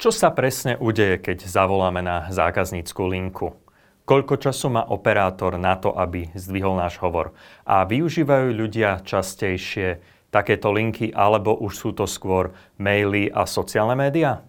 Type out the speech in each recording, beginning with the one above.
Čo sa presne udeje, keď zavoláme na zákaznícku linku? Koľko času má operátor na to, aby zdvihol náš hovor? A využívajú ľudia častejšie takéto linky, alebo už sú to skôr maily a sociálne médiá?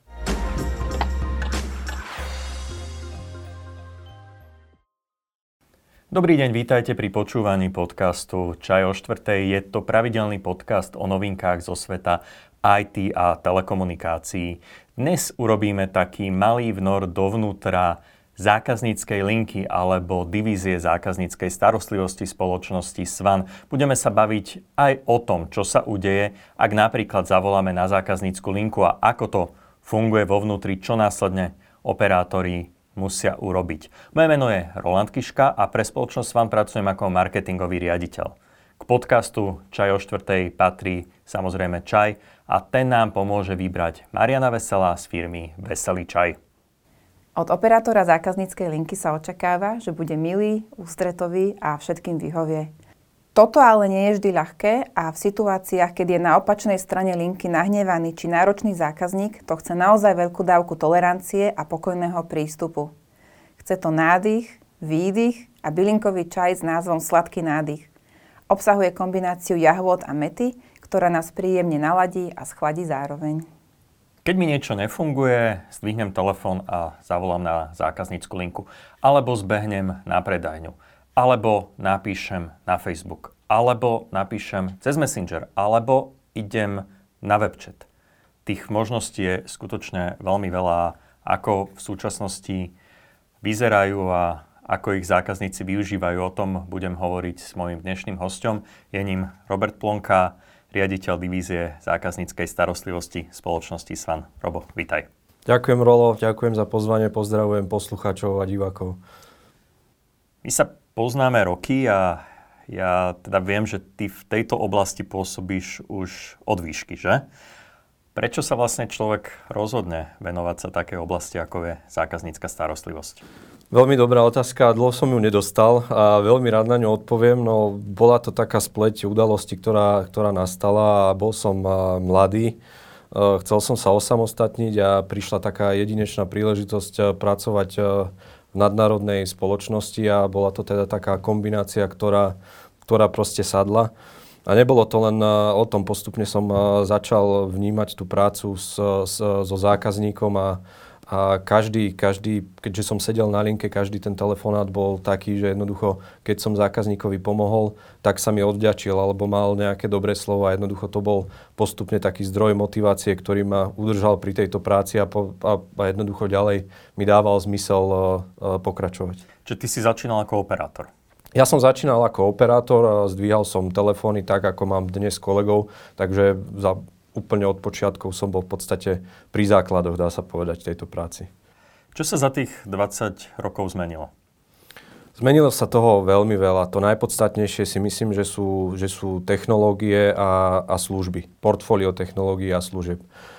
Dobrý deň, vítajte pri počúvaní podcastu Čaj o štvrtej. Je to pravidelný podcast o novinkách zo sveta IT a telekomunikácií. Dnes urobíme taký malý vnor dovnútra zákazníckej linky alebo divízie zákazníckej starostlivosti spoločnosti SVAN. Budeme sa baviť aj o tom, čo sa udeje, ak napríklad zavoláme na zákaznícku linku a ako to funguje vo vnútri, čo následne operátori musia urobiť. Moje meno je Roland Kiška a pre spoločnosť SVAN pracujem ako marketingový riaditeľ. K podcastu Čaj o štvrtej patrí samozrejme čaj a ten nám pomôže vybrať Mariana Veselá z firmy Veselý čaj. Od operátora zákazníckej linky sa očakáva, že bude milý, ústretový a všetkým vyhovie. Toto ale nie je vždy ľahké a v situáciách, keď je na opačnej strane linky nahnevaný či náročný zákazník, to chce naozaj veľkú dávku tolerancie a pokojného prístupu. Chce to nádych, výdych a bylinkový čaj s názvom Sladký nádych. Obsahuje kombináciu jahôd a mäty, ktorá nás príjemne naladí a schladí zároveň. Keď mi niečo nefunguje, zdvihnem telefón a zavolám na zákaznícku linku. Alebo zbehnem na predajňu. Alebo napíšem na Facebook. Alebo napíšem cez Messenger. Alebo idem na webchat. Tých možností je skutočne veľmi veľa. Ako v súčasnosti vyzerajú a ako ich zákazníci využívajú, o tom budem hovoriť s mojím dnešným hosťom. Je ním Robert Plonka, riaditeľ divízie zákazníckej starostlivosti spoločnosti SVAN. Robo, vitaj. Ďakujem, Rolo, ďakujem za pozvanie, pozdravujem poslucháčov a divákov. My sa poznáme roky a ja teda viem, že ty v tejto oblasti pôsobíš už od výšky, že? Prečo sa vlastne človek rozhodne venovať sa takej oblasti, ako je zákaznícka starostlivosť? Veľmi dobrá otázka, dlho som ju nedostal a veľmi rád na ňu odpoviem. No, bola to taká spleť udalosti, ktorá nastala a bol som mladý. Chcel som sa osamostatniť a prišla taká jedinečná príležitosť pracovať v nadnárodnej spoločnosti a bola to teda taká kombinácia, ktorá proste sadla. A nebolo to len o tom, postupne som začal vnímať tú prácu so zákazníkom a každý, keďže som sedel na linke, každý ten telefonát bol taký, že jednoducho, keď som zákazníkovi pomohol, tak sa mi odvďačil alebo mal nejaké dobré slovo a jednoducho to bol postupne taký zdroj motivácie, ktorý ma udržal pri tejto práci a jednoducho ďalej mi dával zmysel pokračovať. Čiže ty si začínal ako operátor? Ja som začínal ako operátor, zdvíhal som telefóny tak, ako mám dnes kolegov, takže úplne od počiatkov som bol v podstate pri základoch, dá sa povedať, tejto práci. Čo sa za tých 20 rokov zmenilo? Zmenilo sa toho veľmi veľa. To najpodstatnejšie si myslím, že sú technológie a služby. Portfólio technológií a služieb.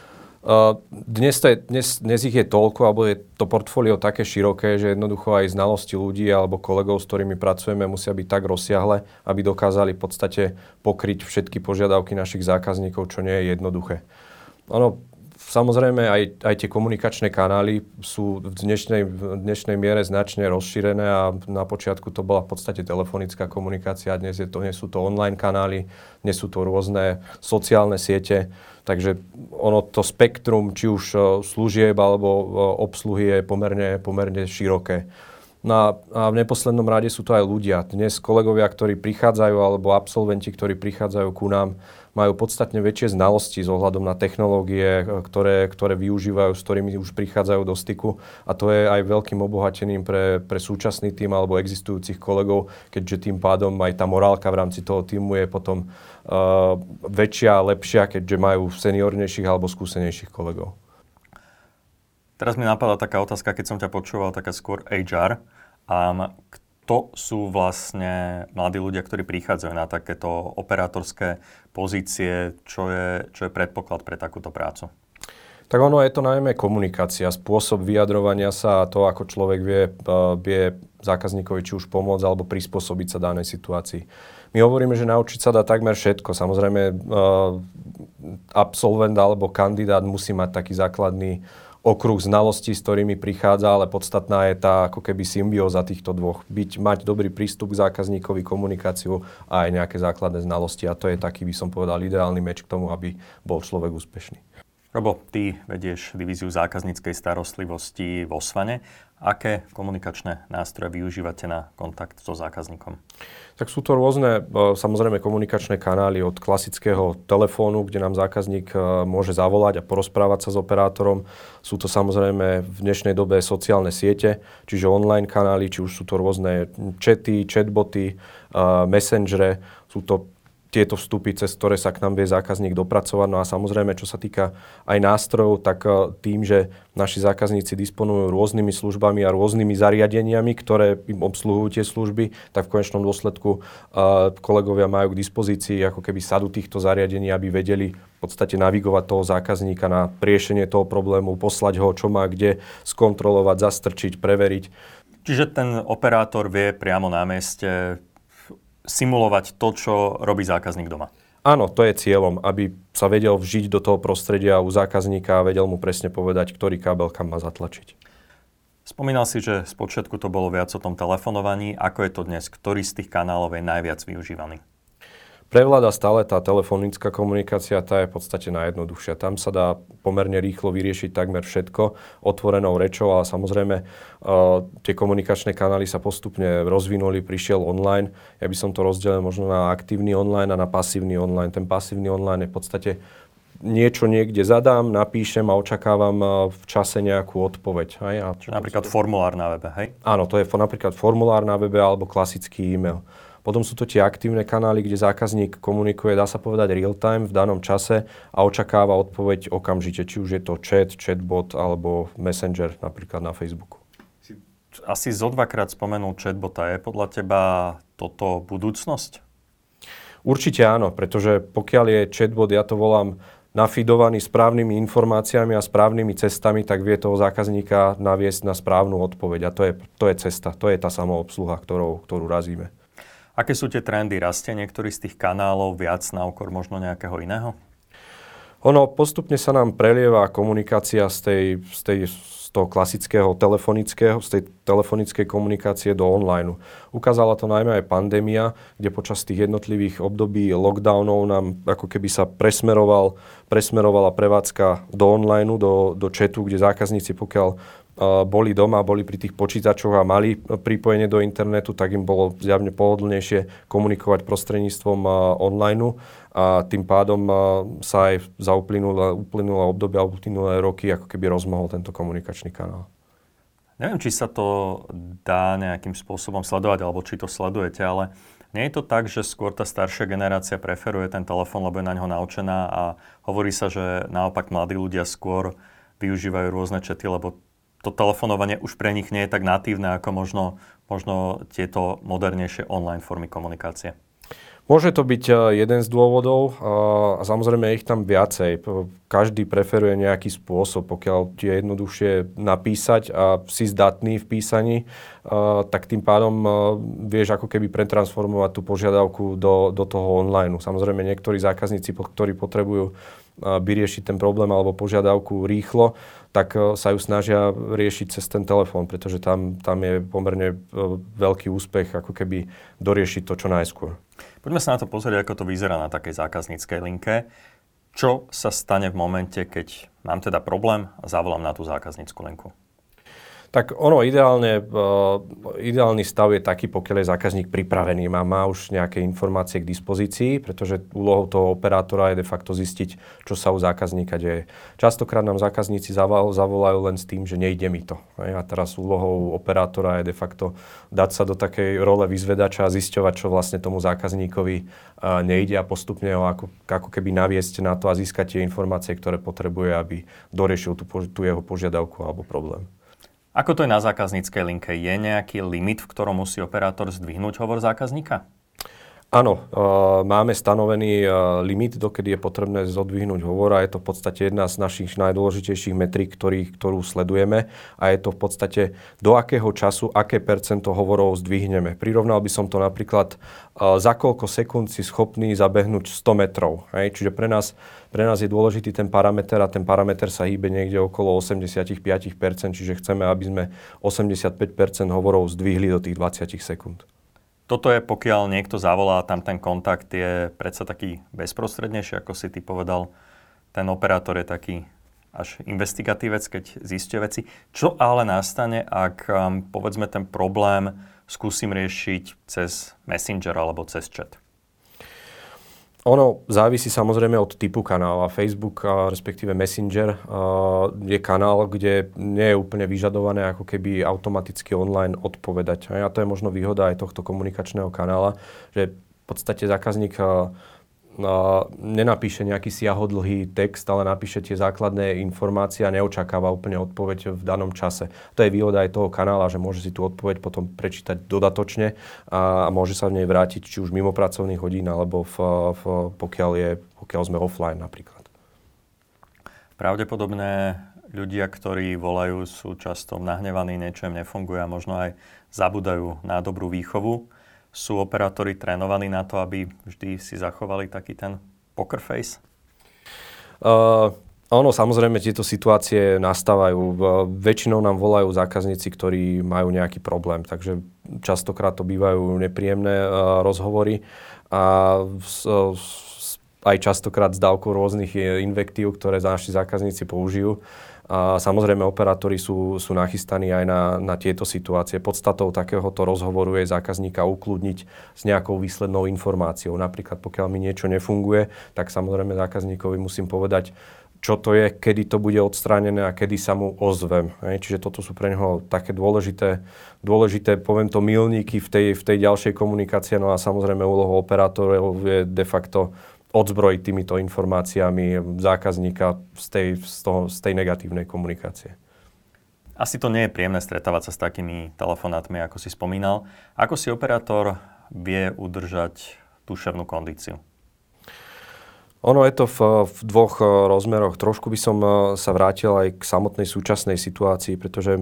Dnes ich je toľko, alebo je to portfólio také široké, že jednoducho aj znalosti ľudí alebo kolegov, s ktorými pracujeme, musia byť tak rozsiahle, aby dokázali v podstate pokryť všetky požiadavky našich zákazníkov, čo nie je jednoduché. Samozrejme, aj tie komunikačné kanály sú v dnešnej miere značne rozšírené a na počiatku to bola v podstate telefonická komunikácia, dnes sú to online kanály, dnes sú to rôzne sociálne siete, takže to spektrum, či už služieb alebo obsluhy je pomerne široké. No a v neposlednom rade sú to aj ľudia. Dnes kolegovia, ktorí prichádzajú, alebo absolventi, ktorí prichádzajú ku nám, majú podstatne väčšie znalosti s ohľadom na technológie, ktoré využívajú, s ktorými už prichádzajú do styku. A to je aj veľkým obohatením pre súčasný tím alebo existujúcich kolegov, keďže tým pádom aj tá morálka v rámci toho tímu je potom väčšia a lepšia, keďže majú seniornejších alebo skúsenejších kolegov. Teraz mi napadla taká otázka, keď som ťa počúval, taká skôr HR. Kto sú vlastne mladí ľudia, ktorí prichádzajú na takéto operátorské pozície? Čo je predpoklad pre takúto prácu? Tak ono je to najmä komunikácia, spôsob vyjadrovania sa a to, ako človek vie zákazníkovi či už pomôcť alebo prispôsobiť sa danej situácii. My hovoríme, že naučiť sa dá takmer všetko. Samozrejme, absolvent alebo kandidát musí mať taký základný okruh znalostí, s ktorými prichádza, ale podstatná je tá ako keby symbióza týchto dvoch. Mať dobrý prístup k zákazníkovi, komunikáciu a aj nejaké základné znalosti. A to je taký, by som povedal, ideálny meč k tomu, aby bol človek úspešný. Robo, ty vedieš divíziu zákazníckej starostlivosti vo Svane. Aké komunikačné nástroje využívate na kontakt so zákazníkom? Tak sú to rôzne, samozrejme, komunikačné kanály od klasického telefónu, kde nám zákazník môže zavolať a porozprávať sa s operátorom. Sú to samozrejme v dnešnej dobe sociálne siete, čiže online kanály, či už sú to rôzne chaty, chatboty, messengere, sú to tieto vstupy, cez ktoré sa k nám vie zákazník dopracovať. No a samozrejme, čo sa týka aj nástrojov, tak tým, že naši zákazníci disponujú rôznymi službami a rôznymi zariadeniami, ktoré im obsluhujú tie služby, tak v konečnom dôsledku kolegovia majú k dispozícii ako keby sadu týchto zariadení, aby vedeli v podstate navigovať toho zákazníka na riešenie toho problému, poslať ho, čo má kde skontrolovať, zastrčiť, preveriť. Čiže ten operátor vie priamo na mieste simulovať to, čo robí zákazník doma. Áno, to je cieľom, aby sa vedel vžiť do toho prostredia u zákazníka a vedel mu presne povedať, ktorý kábel kam má zatlačiť. Spomínal si, že spočiatku to bolo viac o tom telefonovaní. Ako je to dnes? Ktorý z tých kanálov je najviac využívaný? Prevláda stále tá telefonická komunikácia, tá je v podstate najjednoduchšia. Tam sa dá pomerne rýchlo vyriešiť takmer všetko otvorenou rečou, ale samozrejme tie komunikačné kanály sa postupne rozvinuli, prišiel online. Ja by som to rozdelil možno na aktívny online a na pasívny online. Ten pasívny online je v podstate niečo niekde zadám, napíšem a očakávam v čase nejakú odpoveď. Hej? A napríklad formulár na webe, hej? Áno, to je napríklad formulár na webe alebo klasický e-mail. Potom sú to tie aktívne kanály, kde zákazník komunikuje, dá sa povedať real time v danom čase a očakáva odpoveď okamžite, či už je to chat, chatbot alebo messenger napríklad na Facebooku. Asi zo dvakrát spomenul chatbota. Je podľa teba toto budúcnosť? Určite áno, pretože pokiaľ je chatbot, ja to volám nafidovaný správnymi informáciami a správnymi cestami, tak vie toho zákazníka naviesť na správnu odpoveď. A to je cesta, to je tá samoobsluha, ktorú razíme. Aké sú tie trendy? Rastie niektorý z tých kanálov viac na úkor možno nejakého iného? Ono postupne sa nám prelieva komunikácia z toho klasického z tej telefonickej komunikácie do online. Ukázala to najmä aj pandémia, kde počas tých jednotlivých období lockdownov nám ako keby sa presmerovala prevádzka do online, do chatu, kde zákazníci pokiaľ boli doma, boli pri tých počítačoch a mali pripojenie do internetu, tak im bolo zjavne pohodlnejšie komunikovať prostredníctvom online a tým pádom sa aj za uplynulé obdobia, uplynulé roky ako keby rozmohol tento komunikačný kanál. Neviem, či sa to dá nejakým spôsobom sledovať, alebo či to sledujete, ale nie je to tak, že skôr tá staršia generácia preferuje ten telefón, lebo je na ňo naučená a hovorí sa, že naopak mladí ľudia skôr využívajú rôzne chaty, lebo to telefonovanie už pre nich nie je tak natívne ako možno tieto modernejšie online formy komunikácie. Môže to byť jeden z dôvodov a samozrejme je ich tam viacej. Každý preferuje nejaký spôsob. Pokiaľ je jednoduchšie napísať a si zdatný v písaní, tak tým pádom vieš ako keby pretransformovať tú požiadavku do toho online. Samozrejme niektorí zákazníci, ktorí potrebujú vyriešiť ten problém alebo požiadavku rýchlo, tak sa ju snažia riešiť cez ten telefón, pretože tam je pomerne veľký úspech ako keby doriešiť to čo najskôr. Poďme sa na to pozrieť, ako to vyzerá na takej zákazníckej linke. Čo sa stane v momente, keď mám teda problém a zavolám na tú zákaznícku linku? Tak ono ideálny stav je taký, pokiaľ je zákazník pripravený, má už nejaké informácie k dispozícii, pretože úlohou toho operátora je de facto zistiť, čo sa u zákazníka deje. Častokrát nám zákazníci zavolajú len s tým, že nejde mi to. A teraz úlohou operátora je de facto dať sa do takej role vyzvedača a zisťovať, čo vlastne tomu zákazníkovi nejde a postupne ho ako keby naviesť na to a získať tie informácie, ktoré potrebuje, aby doriešil tú jeho požiadavku alebo problém. Ako to je na zákazníckej linke? Je nejaký limit, v ktorom musí operátor zdvihnúť hovor zákazníka? Áno, máme stanovený limit, dokedy je potrebné zodvihnúť hovor a je to v podstate jedna z našich najdôležitejších metrík, ktorú sledujeme a je to v podstate do akého času, aké percento hovorov zdvihneme. Prirovnal by som to napríklad za koľko sekúnd si schopný zabehnúť 100 metrov. Hej? Čiže pre nás je dôležitý ten parameter a ten parameter sa hýbe niekde okolo 85%, čiže chceme, aby sme 85% hovorov zdvihli do tých 20 sekúnd. Toto je, pokiaľ niekto zavolá, tam ten kontakt je predsa taký bezprostrednejší, ako si ty povedal. Ten operátor je taký až investigatívec, keď zisťuje veci. Čo ale nastane, ak povedzme ten problém skúsim riešiť cez Messenger alebo cez chat? Ono závisí samozrejme od typu kanála. Facebook, respektíve Messenger, je kanál, kde nie je úplne vyžadované ako keby automaticky online odpovedať. A to je možno výhoda aj tohto komunikačného kanála, že v podstate zákazník nenapíše nejaký siahodlhý text, ale napíše tie základné informácie a neočakáva úplne odpoveď v danom čase. To je výhoda aj toho kanála, že môže si tú odpoveď potom prečítať dodatočne a môže sa v nej vrátiť či už mimo pracovných hodín, alebo pokiaľ sme offline napríklad. Pravdepodobne ľudia, ktorí volajú, sú často nahnevaní, niečo im nefunguje a možno aj zabúdajú na dobrú výchovu. Sú operátori trénovaní na to, aby vždy si zachovali taký ten poker face? Áno, samozrejme tieto situácie nastávajú. Väčšinou nám volajú zákazníci, ktorí majú nejaký problém, takže častokrát to bývajú nepríjemné rozhovory a aj častokrát s dávkou rôznych invektív, ktoré naši zákazníci použijú. A samozrejme, operátori sú nachystaní aj na tieto situácie. Podstatou takéhoto rozhovoru je zákazníka ukludniť s nejakou výslednou informáciou. Napríklad, pokiaľ mi niečo nefunguje, tak samozrejme zákazníkovi musím povedať, čo to je, kedy to bude odstránené a kedy sa mu ozvem. Čiže toto sú pre neho také dôležité, poviem to, milníky v tej ďalšej komunikácii. No a samozrejme úlohou operátorov je de facto odzbrojiť týmito informáciami zákazníka z tej negatívnej komunikácie. Asi to nie je príjemné stretávať sa s takými telefonátmi, ako si spomínal. Ako si operátor vie udržať duševnú kondíciu? Ono je to v dvoch rozmeroch. Trošku by som sa vrátil aj k samotnej súčasnej situácii, pretože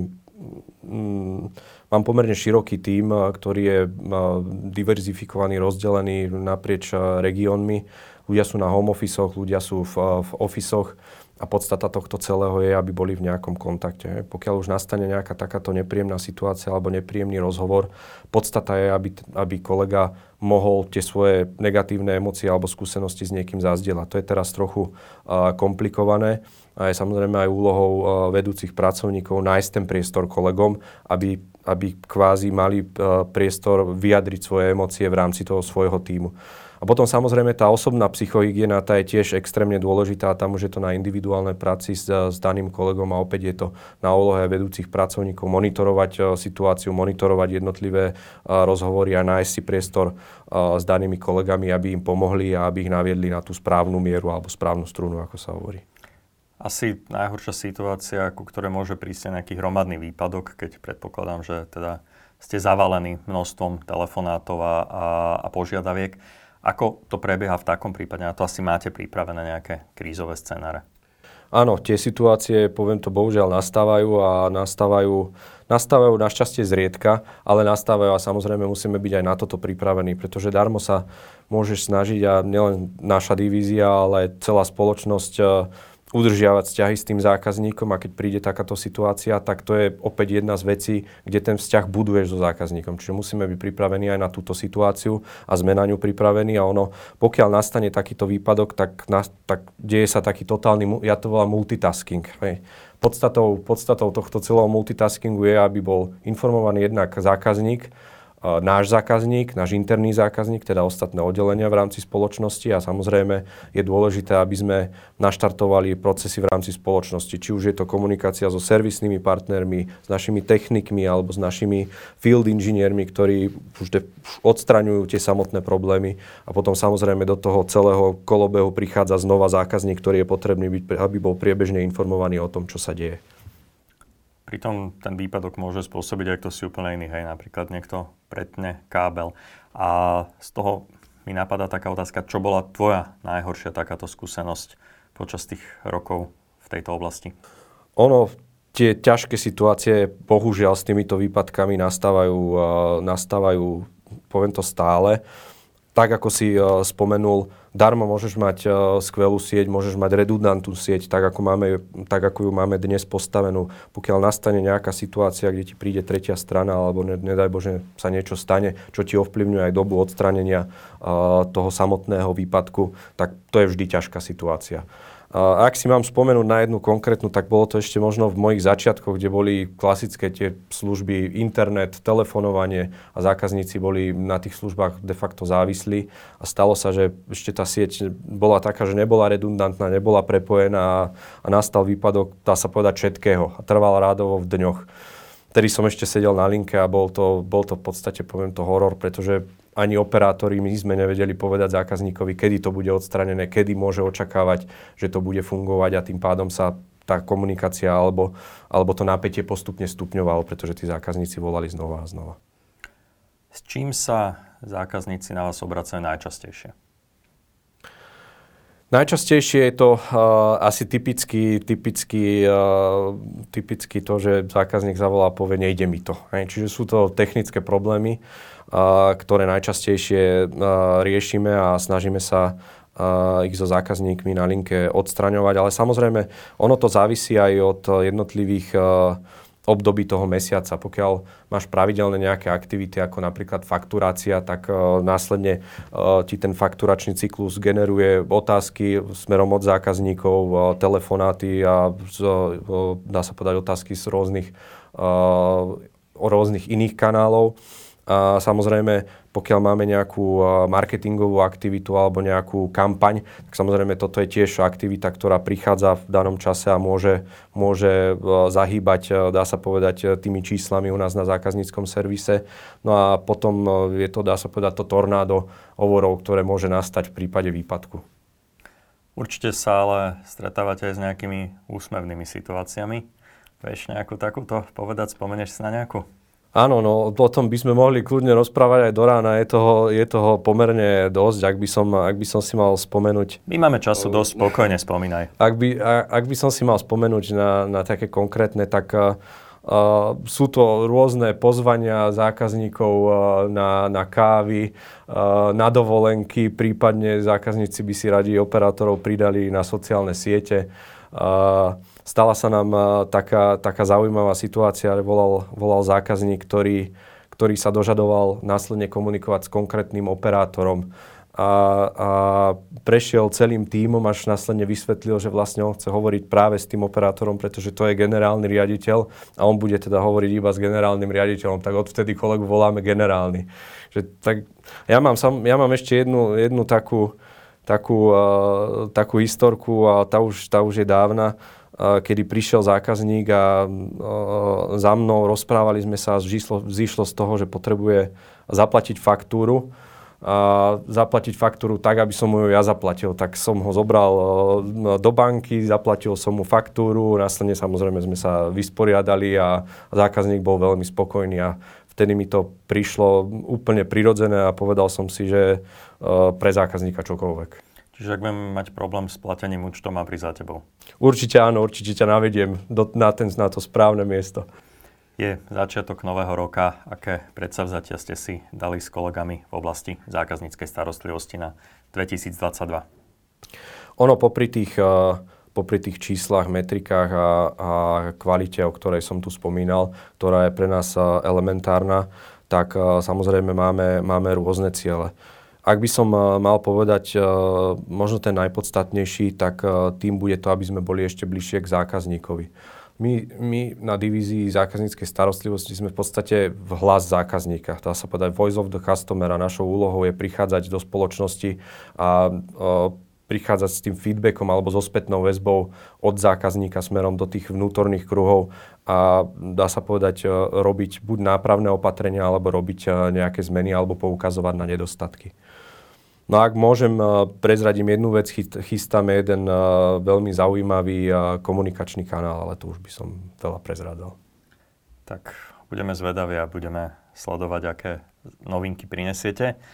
mám pomerne široký tím, ktorý je diverzifikovaný, rozdelený naprieč regiónmi. Ľudia sú na home office-och, ľudia sú v office-och a podstata tohto celého je, aby boli v nejakom kontakte. Pokiaľ už nastane nejaká takáto nepríjemná situácia alebo nepríjemný rozhovor, podstata je, aby kolega mohol tie svoje negatívne emócie alebo skúsenosti s niekým zazdieľať. To je teraz trochu komplikované a je samozrejme aj úlohou vedúcich pracovníkov nájsť ten priestor kolegom, aby kvázi mali priestor vyjadriť svoje emócie v rámci toho svojho tímu. A potom samozrejme tá osobná psychohygiena, tá je tiež extrémne dôležitá, tam už je to na individuálnej práci s daným kolegom a opäť je to na úlohe vedúcich pracovníkov monitorovať situáciu, monitorovať jednotlivé rozhovory a nájsť si priestor s danými kolegami, aby im pomohli a aby ich naviedli na tú správnu mieru alebo správnu strunu, ako sa hovorí. Asi najhoršia situácia, ku ktorej môže prísť nejaký hromadný výpadok, keď predpokladám, že teda ste zavalení množstvom telefonátov a požiadaviek. Ako to prebieha v takom prípade? Na to asi máte pripravené nejaké krízové scenáre? Áno, tie situácie, poviem to, bohužiaľ nastávajú našťastie zriedka, ale nastávajú a samozrejme musíme byť aj na toto pripravení, pretože darmo sa môžeš snažiť a nielen naša divízia, ale celá spoločnosť udržiavať vzťahy s tým zákazníkom a keď príde takáto situácia, tak to je opäť jedna z vecí, kde ten vzťah buduješ so zákazníkom. Čiže musíme byť pripravení aj na túto situáciu a sme na ňu pripravení a ono, pokiaľ nastane takýto výpadok, tak deje sa taký totálny, ja to volám multitasking. Hej. Podstatou tohto celého multitaskingu je, aby bol informovaný jednak zákazník, náš zákazník, náš interný zákazník, teda ostatné oddelenia v rámci spoločnosti a samozrejme je dôležité, aby sme naštartovali procesy v rámci spoločnosti. Či už je to komunikácia so servisnými partnermi, s našimi technikmi alebo s našimi field inžiniermi, ktorí už odstraňujú tie samotné problémy a potom samozrejme do toho celého kolobehu prichádza znova zákazník, ktorý je potrebný byť, aby bol priebežne informovaný o tom, čo sa deje. Pritom ten výpadok môže spôsobiť aj kto si úplne iný, hej, napríklad niekto pretne kábel a z toho mi napadá taká otázka, čo bola tvoja najhoršia takáto skúsenosť počas tých rokov v tejto oblasti? Tie ťažké situácie, bohužiaľ, s týmito výpadkami nastávajú, poviem to stále. Tak, ako si spomenul, darmo môžeš mať skvelú sieť, môžeš mať redundantnú sieť, tak ako ju máme dnes postavenú. Pokiaľ nastane nejaká situácia, kde ti príde tretia strana, alebo nedaj Bože sa niečo stane, čo ti ovplyvňuje aj dobu odstránenia toho samotného výpadku, tak to je vždy ťažká situácia. A ak si mám spomenúť na jednu konkrétnu, tak bolo to ešte možno v mojich začiatkoch, kde boli klasické tie služby, internet, telefonovanie a zákazníci boli na tých službách de facto závislí. A stalo sa, že ešte tá sieť bola taká, že nebola redundantná, nebola prepojená a nastal výpadok, dá sa povedať, všetkého. A trval rádovo v dňoch. Vtedy som ešte sedel na linke a bol to v podstate, poviem to, horor, pretože ani operátori my sme nevedeli povedať zákazníkovi, kedy to bude odstranené, kedy môže očakávať, že to bude fungovať a tým pádom sa tá komunikácia alebo to napätie postupne stupňovalo, pretože tí zákazníci volali znova a znova. S čím sa zákazníci na vás obracajú najčastejšie? Najčastejšie je to asi typicky to, že zákazník zavolá a povie, nejde mi to. Čiže sú to technické problémy, ktoré najčastejšie riešime a snažíme sa ich so zákazníkmi na linke odstraňovať. Ale samozrejme, ono to závisí aj od jednotlivých období toho mesiaca. Pokiaľ máš pravidelné nejaké aktivity, ako napríklad fakturácia, tak následne ti ten fakturačný cyklus generuje otázky smerom od zákazníkov, telefonáty a dá sa povedať otázky z rôznych iných kanálov. A samozrejme, pokiaľ máme nejakú marketingovú aktivitu alebo nejakú kampaň, tak samozrejme toto je tiež aktivita, ktorá prichádza v danom čase a môže zahýbať, dá sa povedať, tými číslami u nás na zákazníckom servise. No a potom je to, dá sa povedať, to tornádo hovorov, ktoré môže nastať v prípade výpadku. Určite sa ale stretávate aj s nejakými úsmevnými situáciami. Vieš nejakú takúto povedať, spomenieš si na nejakú? Áno, no o tom by sme mohli kľudne rozprávať aj do rána. Je toho pomerne dosť, ak by som si mal spomenúť. My máme času dosť, spokojne spomínaj. Ak by som si mal spomenúť na také konkrétne, tak sú to rôzne pozvania zákazníkov na kávy, na dovolenky, prípadne zákazníci by si radi operátorov pridali na sociálne siete. Stala sa nám taká zaujímavá situácia, volal zákazník, ktorý sa dožadoval následne komunikovať s konkrétnym operátorom a prešiel celým tímom, až následne vysvetlil, že vlastne on chce hovoriť práve s tým operátorom, pretože to je generálny riaditeľ a on bude teda hovoriť iba s generálnym riaditeľom, tak odvtedy kolegu voláme generálny. Ja mám ešte jednu takú historku a tá už je dávna, kedy prišiel zákazník a za mnou rozprávali sme sa a vzýšlo z toho, že potrebuje zaplatiť faktúru. Zaplatiť faktúru tak, aby som mu ju ja zaplatil. Tak som ho zobral do banky, zaplatil som mu faktúru, následne samozrejme sme sa vysporiadali a zákazník bol veľmi spokojný a vtedy mi to prišlo úplne prirodzené a povedal som si, že pre zákazníka čokoľvek. Čiže ak budeme mať problém s platením účtom, má prísť za tebou? Určite áno, určite ťa navediem na to správne miesto. Je začiatok nového roka. Aké predsavzatia ste si dali s kolegami v oblasti zákazníckej starostlivosti na 2022? Ono popri tých číslach, metrikách a kvalite, o ktorej som tu spomínal, ktorá je pre nás elementárna, tak samozrejme máme rôzne ciele. Ak by som mal povedať možno ten najpodstatnejší, tak tým bude to, aby sme boli ešte bližšie k zákazníkovi. My na divízii zákazníckej starostlivosti sme v podstate v hlas zákazníka. Dá sa povedať voice of the customer a našou úlohou je prichádzať do spoločnosti a prichádzať s tým feedbackom alebo so spätnou väzbou od zákazníka smerom do tých vnútorných kruhov a dá sa povedať robiť buď nápravné opatrenia alebo robiť nejaké zmeny alebo poukazovať na nedostatky. No a ak môžem, prezradím jednu vec, chystáme jeden veľmi zaujímavý komunikačný kanál, ale to už by som veľa prezradal. Tak budeme zvedaví a budeme sledovať, aké novinky prinesiete.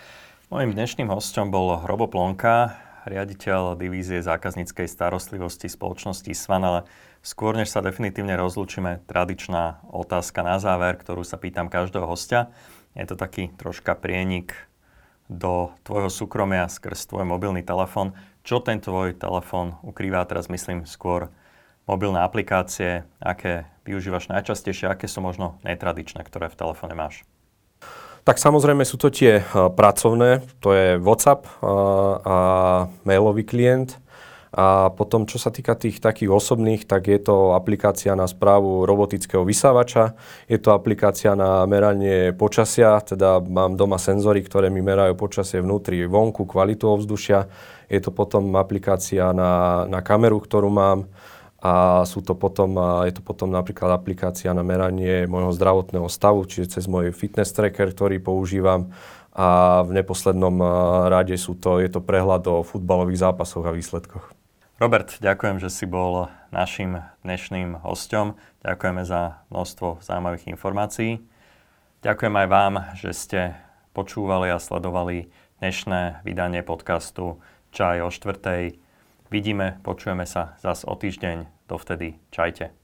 Mojím dnešným hosťom bol Robo Plonka, riaditeľ divízie zákazníckej starostlivosti spoločnosti Svan, ale skôr než sa definitívne rozlúčime, tradičná otázka na záver, ktorú sa pýtam každého hostia. Je to taký troška prienik do tvojho súkromia skrz tvoj mobilný telefón. Čo ten tvoj telefón ukrýva, teraz myslím skôr mobilné aplikácie, aké využívaš najčastejšie, aké sú možno netradičné, ktoré v telefóne máš? Tak samozrejme sú to tie pracovné, to je WhatsApp a mailový klient. A potom, čo sa týka tých takých osobných, tak je to aplikácia na správu robotického vysávača, je to aplikácia na meranie počasia, teda mám doma senzory, ktoré mi merajú počasie vnútri, vonku, kvalitu ovzdušia. Je to potom aplikácia na kameru, ktorú mám. A je to potom napríklad aplikácia na meranie môjho zdravotného stavu, čiže cez môj fitness tracker, ktorý používam. A v neposlednom rade je to prehľad o futbalových zápasoch a výsledkoch. Robert, ďakujem, že si bol našim dnešným hosťom. Ďakujeme za množstvo zaujímavých informácií. Ďakujem aj vám, že ste počúvali a sledovali dnešné vydanie podcastu Čaj o štvrtej. Vidíme, počujeme sa zas o týždeň. Dovtedy čajte.